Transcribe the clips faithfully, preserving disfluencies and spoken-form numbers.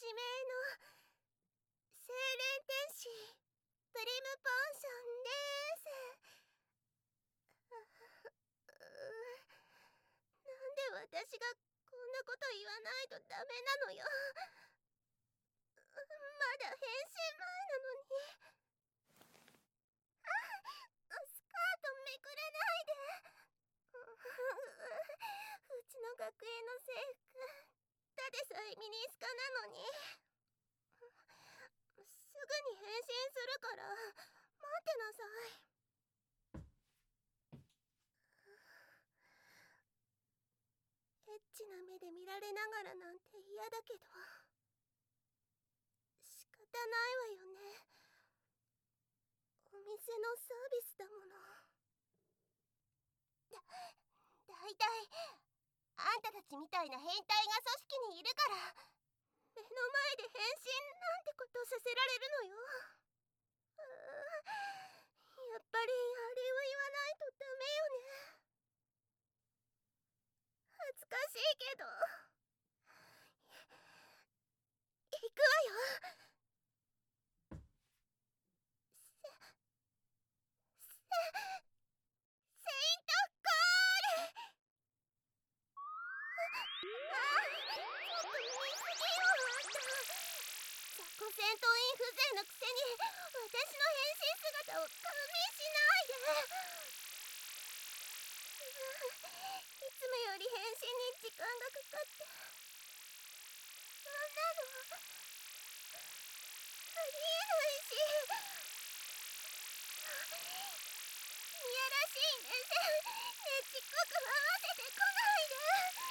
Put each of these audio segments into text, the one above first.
名の精霊天使プリムポーションです。なんで私がこんなこと言わないとダメなのよ。まだ変身前なのに。あ、スカートめくれないで。うちの学園の制服たでさえミニスカなのに。すぐに変身するから待ってなさい。エッチな目で見られながらなんて嫌だけど仕方ないわよね。お店のサービスだもの。だ、だいたいあんたたちみたいな変態が組織にいるから目の前で変身なんてことさせられるのよ。やっぱりあれを言わないとダメよね。恥ずかしいけど行くわよ。セセイントコール。あ、ちょっと見すぎよあんた。雑魚戦闘員風情のくせに私の変身姿を勘弁しないで。いつもより変身に時間がかかってそんなのありえないし。いやらしい目線ねちっこく合わせてこないで。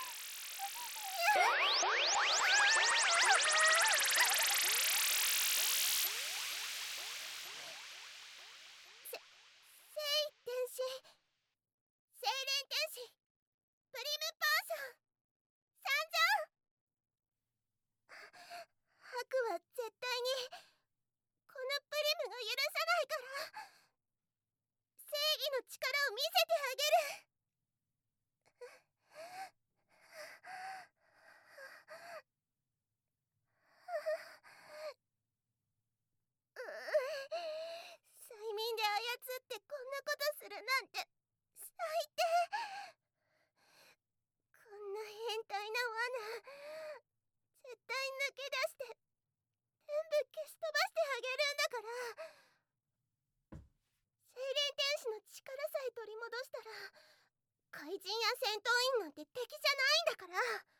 せ、聖天使精霊天使プリムポーション参上。ハクは絶対にこのプリムが許さないから正義の力を見せてあげる。催眠で操ってこんなことするなんて最低。こんな変態な罠絶対抜け出して全部消し飛ばしてあげるんだから。精霊天使の力さえ取り戻したら怪人や戦闘員なんて敵じゃないんだから。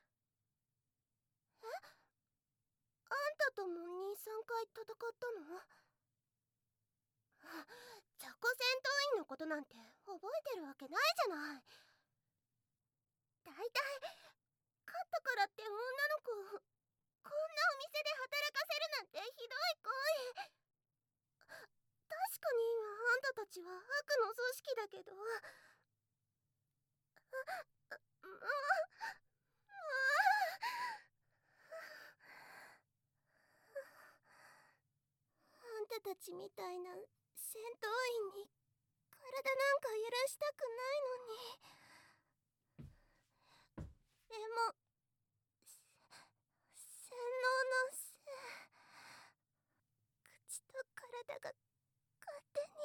え？あんたともに、さんかい戦ったの？雑魚戦闘員のことなんて覚えてるわけないじゃない。だいたい勝ったからって女の子をこんなお店で働かせるなんてひどい行為。確かにあんたたちは悪の組織だけど、あ、あ、もう、もうあんたたちみたいな戦闘員に体なんか許したくないのに。でも洗脳のせい、口と体が勝手に。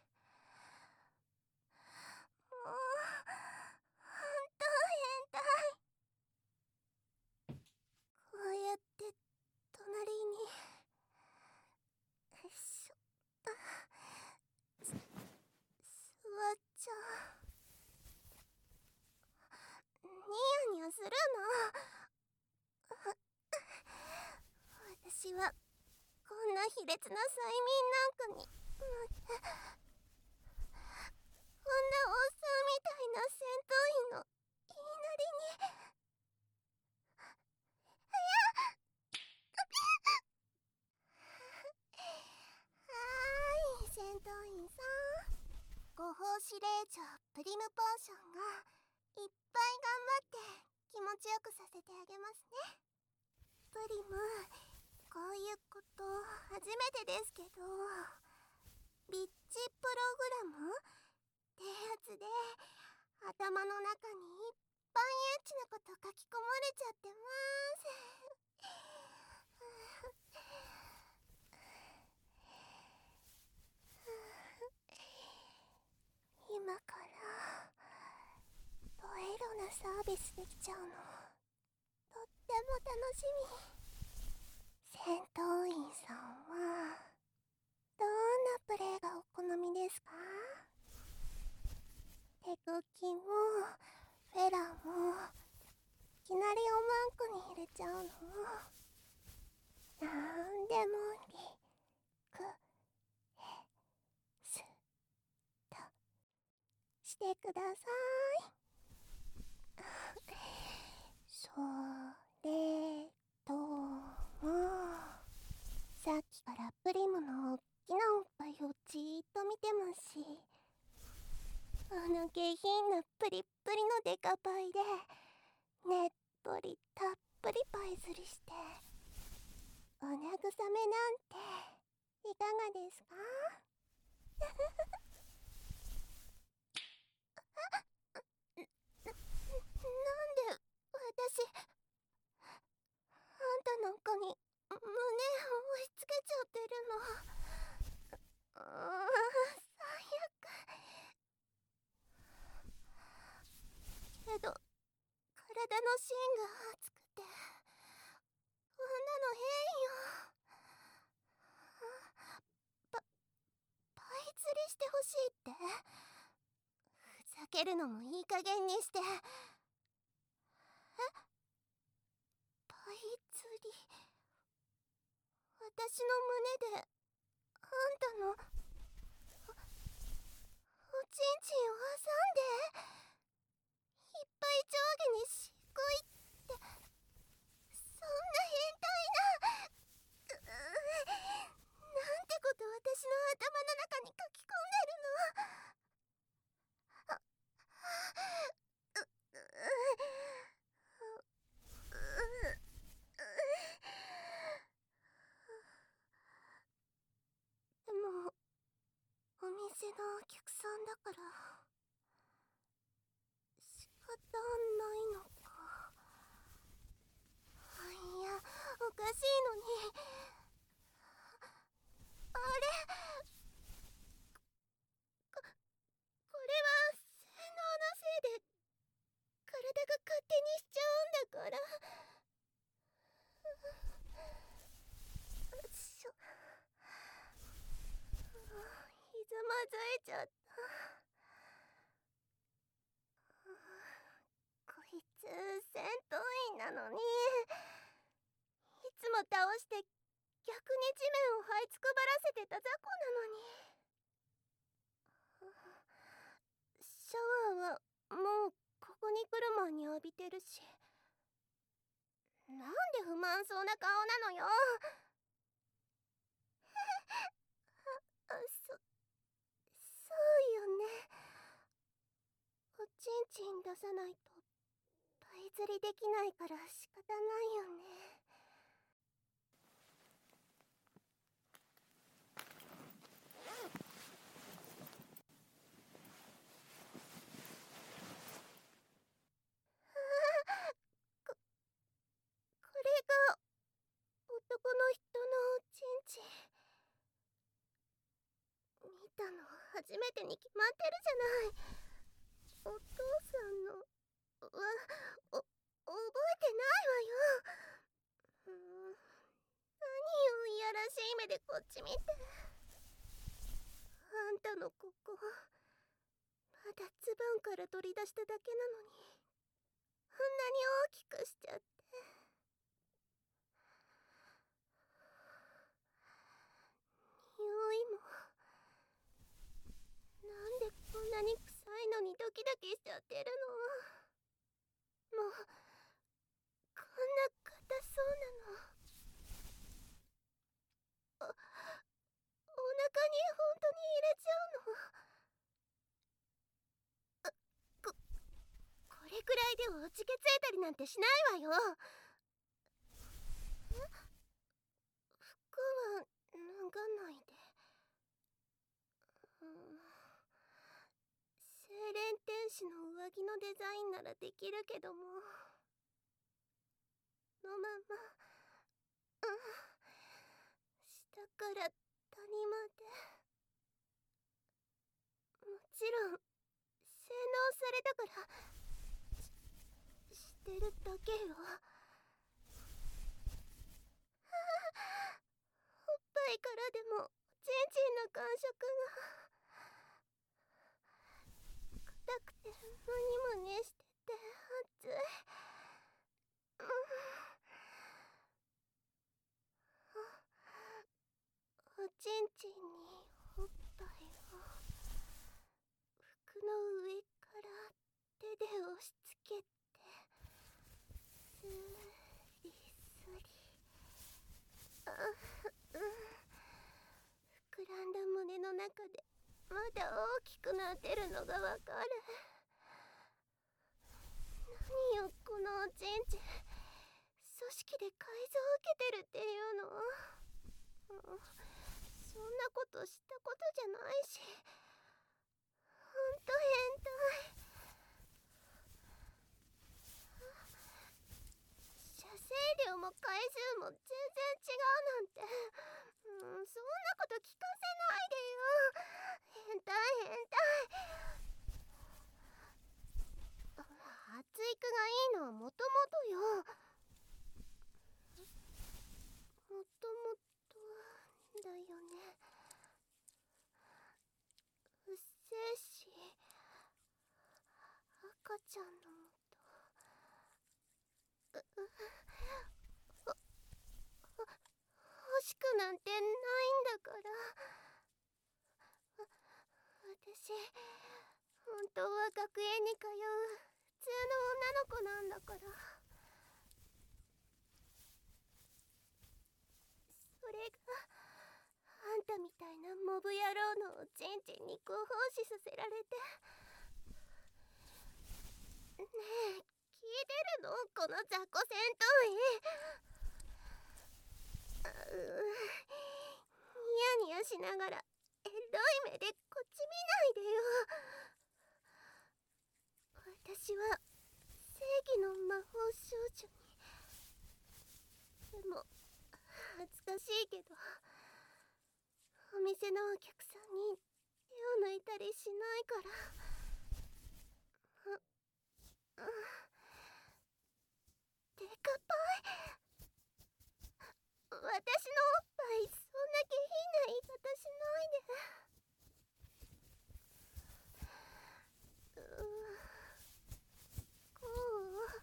もうほんと変態。こうやって隣によいしょす座っちゃう。ニヤニヤするの？私はこんな卑劣な催眠なんかにこんなおっさんみたいな戦闘員の言いなりに。はーい、戦闘員さん、ご奉仕令状プリムポーションがいっぱい頑張って気持ちよくさせてあげますね。プリム、こういうこと初めてですけど、ビッチプログラムってやつで頭の中にいっぱいエッチなこと書き込まれちゃってます。 できちゃうのとっても楽しみ。戦闘員さんはどんなプレイがお好みですか？手クキもフェラもいきなりおまんこに入れちゃうのもなんでもリクエストしてください。それともさっきからプリムのおっきなおっぱいをじーっと見てますし、あの下品なプリップリのデカパイでねっとりたっぷりパイ釣りしてお慰めなんていかがですか？な、なんで私あんたなんかに胸を押し付けちゃってるの？うーん、最悪。けど体の芯が熱くてこんなの変よ。パ、パイ釣りしてほしいって？ふざけるのもいい加減にして。え？パイ釣り？私の胸であんたのお、おちんちんを挟んでいっぱい上下にしっこいって、そんな変態な、ううなんてこと私の頭の中に書き込んでるの。あ、う、う、う、でもお店のお客さんだから仕方ないのか。いや、おかしいのに、あれ、こ、これは洗脳のせいで体が勝手にしちゃうんだから。しょ、ひざまずいちゃった。こいつ戦闘員なのにいつも倒して逆に地面を這いつくばらせてた雑魚なのに。シャワーはもうここに来る前に浴びてるし、なんで不満そうな顔なのよ。あ、そ、そうよね。おちんちん出さないとパイ釣りできないから仕方ないよね。こ、これが男の人のおちんちん。見たの初めてに決まってるじゃない。お父さんのは、お、覚えてないわよ。うーん、何よいやらしい目でこっち見て。あんたのここまだズボンから取り出しただけなのにあんなに大きくしちゃって。匂いもなんでこんなに臭いのにドキドキしちゃってるの？もうこんな硬そうなのお、お腹に本当に入れちゃうの？こ、これくらいでおじけついたりなんてしないわよ。え？服は脱がないで。うん、精錬天使の上着のデザインならできるけども、のまま、うん、下から谷まで。もちろん洗脳されたからし、ししてるだけよ。おっぱいからでもちんちんの感触が硬くてムニムニしてて熱い。うんおちんちんにおっぱいを服の上から手で押し付けてスリスリ。あうん膨らんだ胸の中でまだ大きくなってるのがわかる。何よこのおちんちん、組織で改造を受けてるっていうの。うんそんなことしたことじゃないし、ほんと変態。射精量も回数も全然違うなんて、うん、そんなこと聞かせないでよ。変態変態。発育がいいのはもともとよ。もともとだよね。うっせえし、赤ちゃんのもとううほほ欲しくなんてないんだから。わ私本当は学園に通う普通の女の子なんだから。それがあんたみたいなモブ野郎のおちんちんにご奉仕させられて。ねえ聞いてるのこの雑魚戦闘員。あうニヤニヤしながらエロい目でこっち見ないでよ。私は正義の魔法少女に。でも恥ずかしいけどお店のお客さんに手を抜いたりしないから。ああてかぱい。私のおっぱいそんな下品な言い方しないで。うこう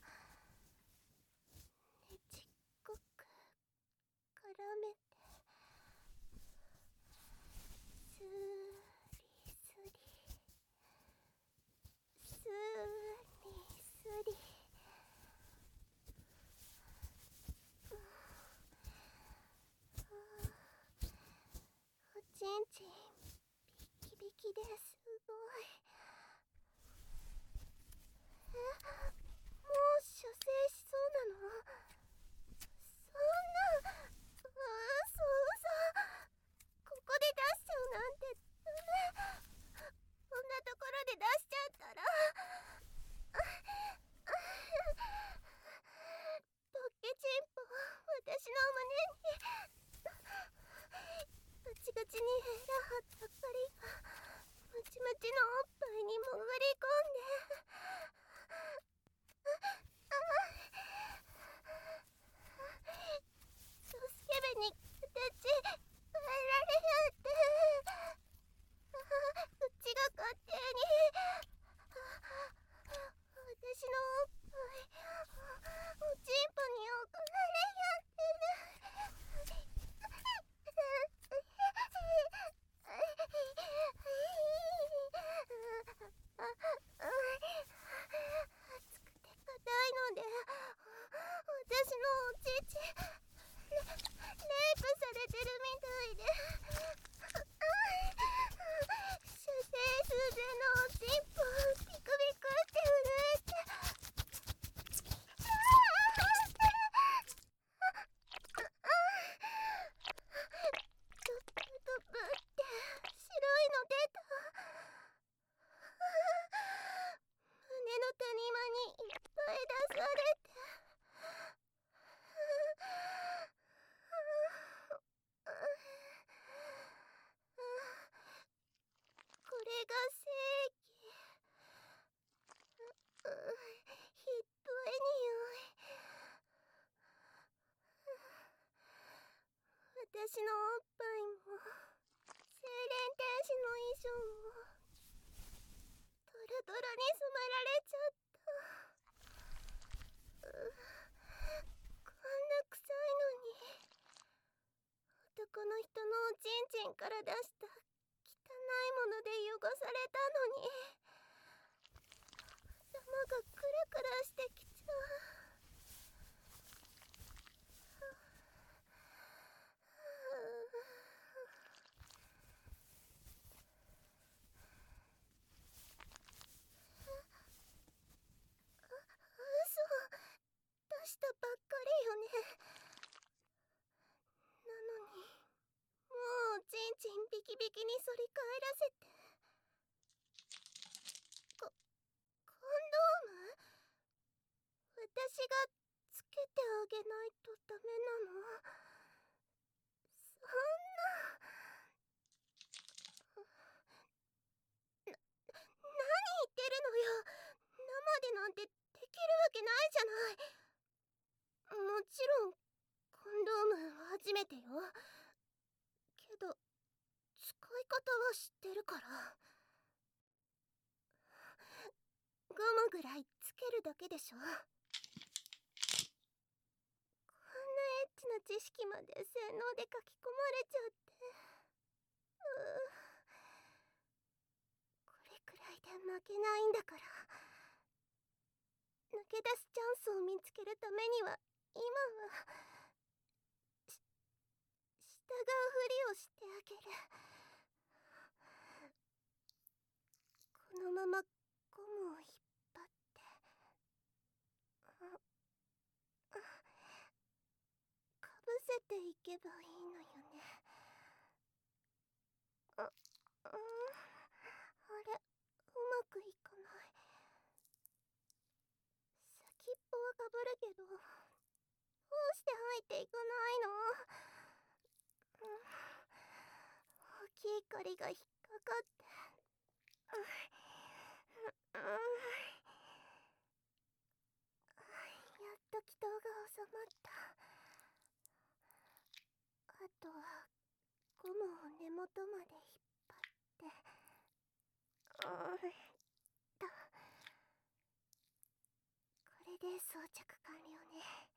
ねちっこく絡めてスリスリスリスリ。おちんちんビキビキですごい。えもう射精しそうなの。そんなうそ嘘。ここで出しちゃうなんてダメ。こんなところで出しちゃったらポッケチンポ私の胸にガチガチにエラ張った針がムチムチのおっぱいに潜り込んで。ソスケベに形変えられるって。うちが勝手に私のおっぱいおちんぽに送られやってる。 ンから出した汚いもので汚されたのに、頭がクラクラしてきちゃう。出したばっかりよね。なのにもうちんちんビキビキに反り返らせて。ココンドーム？私がつけてあげないとダメなの？そんな。な、何言ってるのよ。生でなんてできるわけないじゃない。もちろんコンドーム初めてよ。けど使い方は知ってるから。ゴムぐらいつけるだけでしょ。こんなエッチな知識まで洗脳で書き込まれちゃって。うう、これくらいで負けないんだから。抜け出すチャンスを見つけるためには今はし従うふりをしてあげる。このままゴムを引っ張ってかぶせていけばいいのよね。あ、うん、あれ、うまくいかない。先っぽはかぶるけど、どうして入っていかないの？うん、大きい針が引っかかって、うん、うん、やっと気筒が収まった。あとはゴムを根元まで引っ張って、うんと、これで装着完了ね。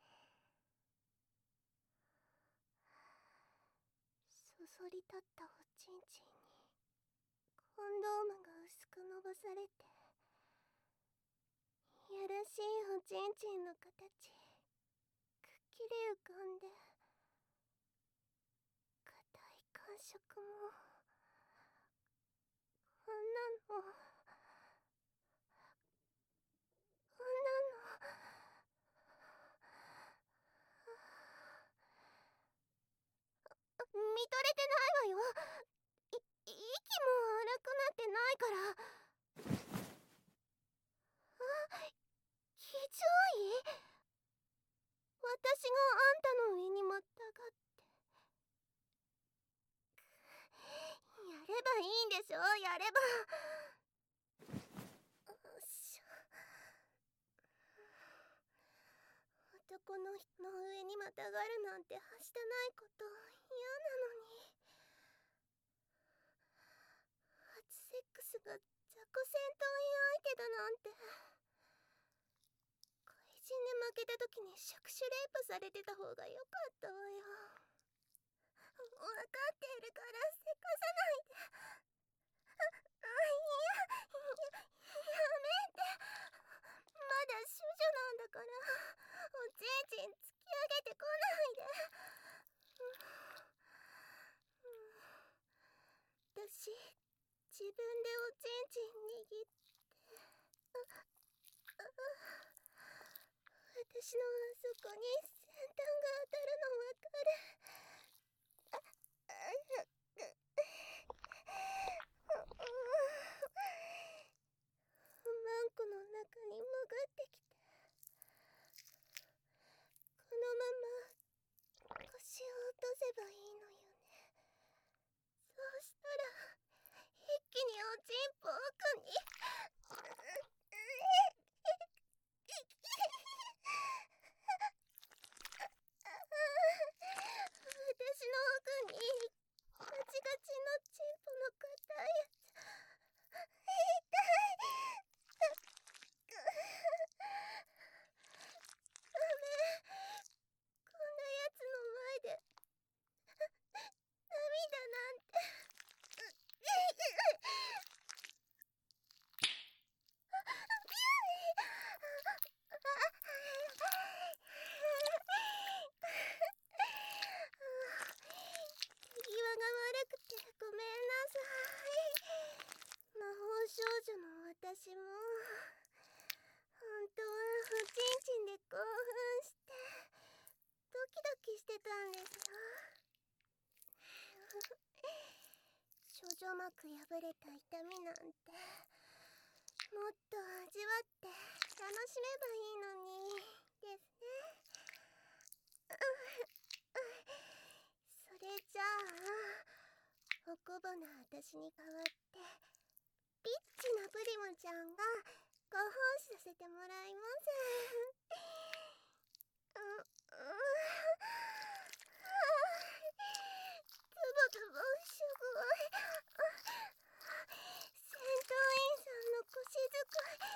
そそり立ったおちんちんにコンドームが薄く伸ばされて、いやらしいおちんちんの形くっきり浮かんで、硬い感触もこんなのこんなの見とれてないわよ。い息も荒くなってないから。あ、気丈い？私があんたの上にまたがってやればいいんでしょ。やれば。よっしゃ。男の人の上にまたがるなんてはしたないこと嫌なのに。初セックスが雑魚戦闘員相手だなんて。怪人で負けた時に触手レイプされてた方がよかったわよ。分かっているからせかさないで。あ、あ、いや、や、やめて。まだ処女なんだから、おちんちん突き上げてこないで。私、自分でおちんちん握って、あ、あ、私のあそこに先端が当たるのわかる。あ、あ、マンコの中に潜ってきて、このまま腰を落とせばいいのよね。そうしたら一気におちんぽ奥に。私の奥にガチガチのチンポの硬いやつ。痛い。ダメ。こんなやつの前で涙なんて。 処女膜破れた痛みなんてもっと味わって楽しめばいいのにですね。それじゃあおこぼな私に代わってリッチなプリムちゃんがご奉仕させてもらいます。ううズボズボすごい。戦闘員さんの腰使い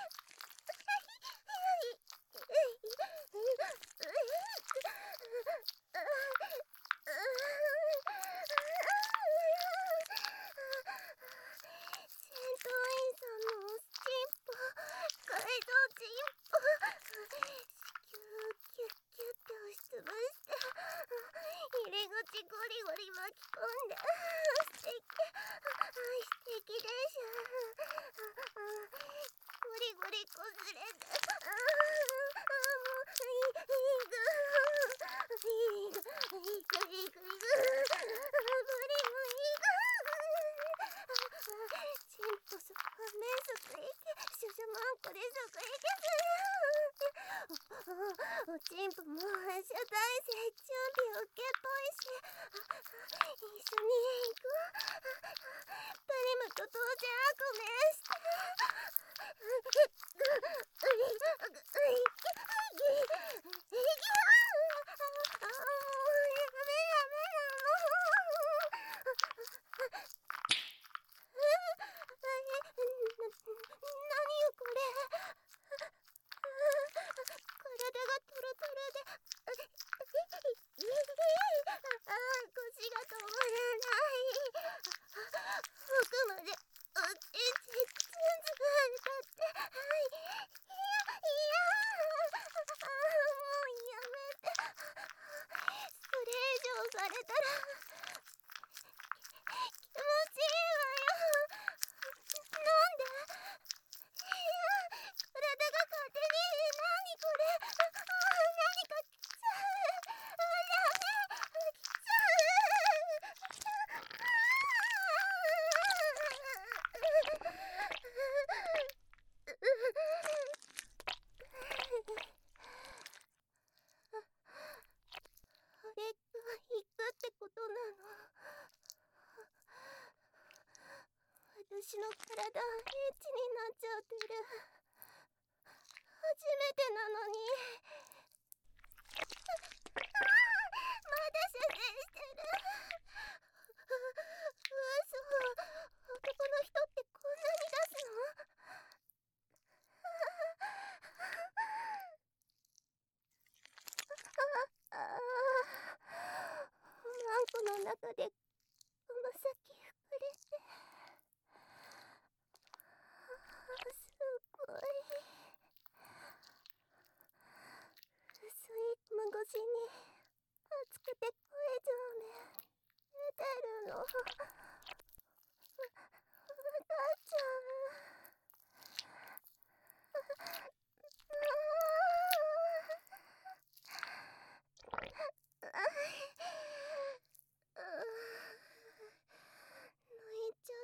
戦闘員さんのおちんぽ改造チンポキューキュッキュッて押しつぶして入り口ゴリゴリ巻き込んで素敵素敵でしょ。ゴリゴリこすれてああもういいいいぐいいぐいいぐいいぐいぐブリもいいぐチンポそメンソクイケシュシュマンコでそこいけすおちんぽも発射体制準備 OK っぽいし一緒に行くプリムと当然ごめんして何よこれ。体がトロトロでああ腰が止まらない。奥までおちんちんつんつかって、はいいやいやあもうやめて。それ以上されたら気持ちいいわよ。なんで。いや体が勝手に何これ。あ何か来ちゃう。あやめ来ちゃあれが行くってことなの。私の体エッチになっちゃってる。初めてなのにあまだ射精してる。嘘。男の人ってこんなに出すの。ああマンコの中でこの先膨れてすごい薄い雲越しに熱くて声上面出てるの。わかっちゃう。泣いちゃった。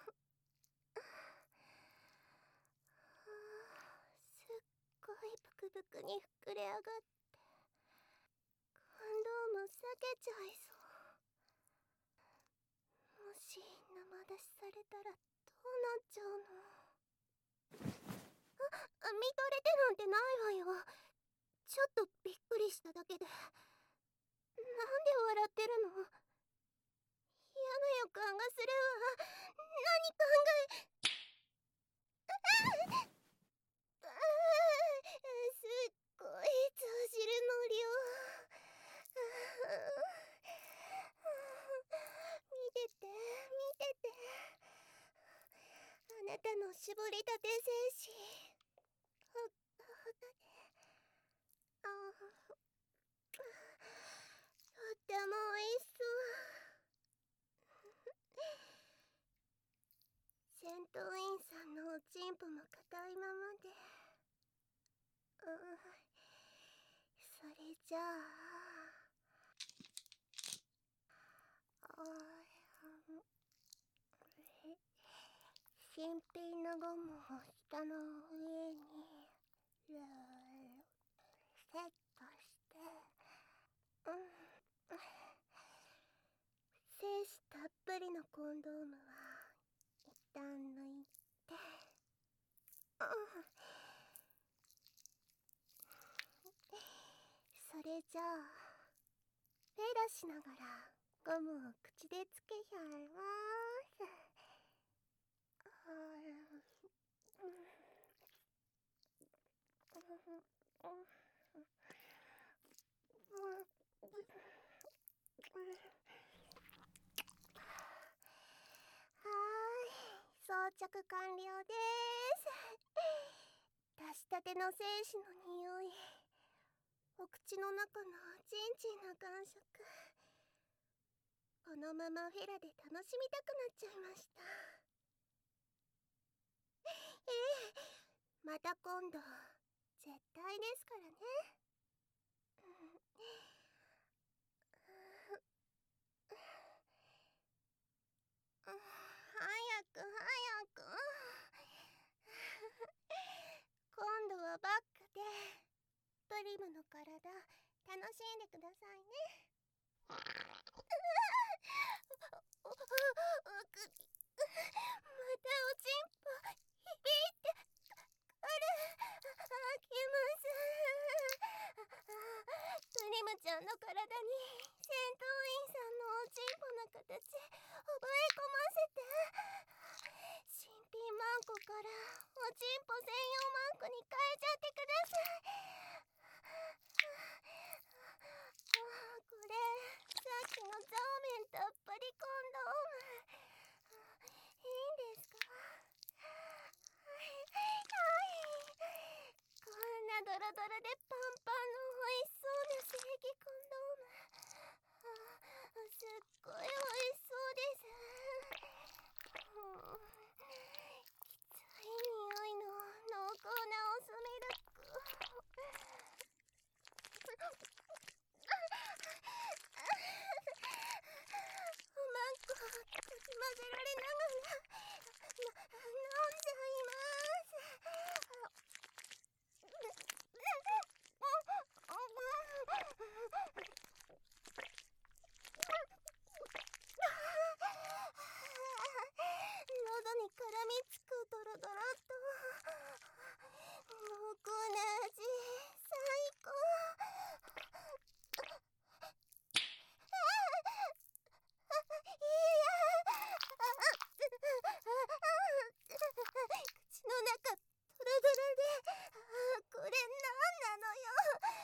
すっごいブクブクに膨れ上がって感動も裂けちゃいそう。もし生出しされたらどうなっちゃうの。あ、見とれてなんてないわよ。ちょっとびっくりしただけで。なんで笑ってるの。嫌な予感がするわ。何考えすっごい通じるの量。見てて見てて。あなたの絞りたて精子ほっかほかであとってもおいしそう。戦闘員さんのおちんぽも硬いままで。うんそれじゃあ新品のゴムを下の上にルーセットして、うん、精子たっぷりのコンドームは一旦抜いて、うん、それじゃあフェラしながらゴムを口でつけちゃいます。はーい、装着完了です。出したての精子の匂い、お口の中のチンチンな感触、このままフェラで楽しみたくなっちゃいました。ええ、また今度絶対ですからね。早く早く。今度はバックでプリムの体楽しんでくださいね。またおちんぽ響いてくる。あきます。プリムちゃんの体に戦闘員さんのおちんぽの形覚え込ませて、新品マンコからおちんぽ専用マンコに変えちゃってください。これさっきのザーメンたっぷりコンドーム、いいんですか？はいはい、こんなドロドロでパンパンの美味しそうな正義コンドーム、すっごい美味しそうです。きつい匂いの濃厚なオスミルク。マンコかき混ぜられながらな飲んじゃいます。喉に絡みつくドロドロと濃厚な味、最高。口の中ドロドロで、これなんなのよ。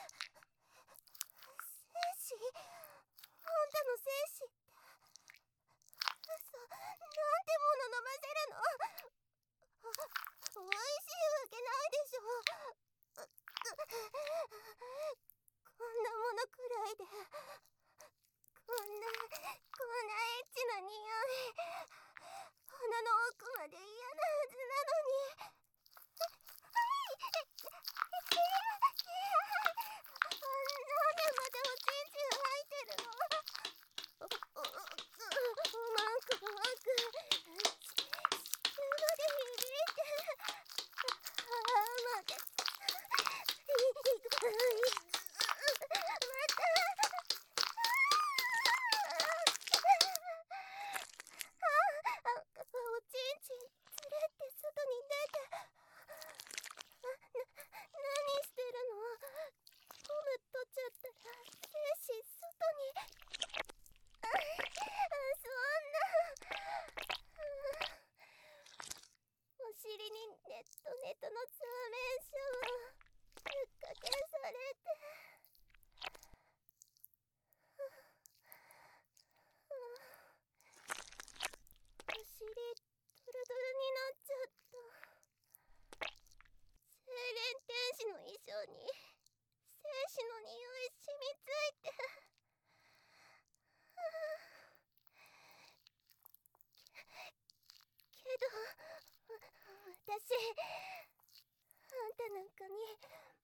精子？あんたの精子ってそ、なんてもの飲ませるの？おいしいわけないでしょ。こんなものくらいで、こんなこんなエッチな匂い、鼻の奥まで嫌なはずなのに。なんでまたおちんちん入ってるの？マンクマンク、血まで響いて、ああ、またおちんちんつれって外に出て、な、何してるの？ゴム取っちゃったら精子外に。あ、そんな。お尻にネットネトの通面書をぶっかけされて、お尻ドロドロになっちゃった。精錬天使の衣装に精子の匂い染みついて。けど私あんたなんかに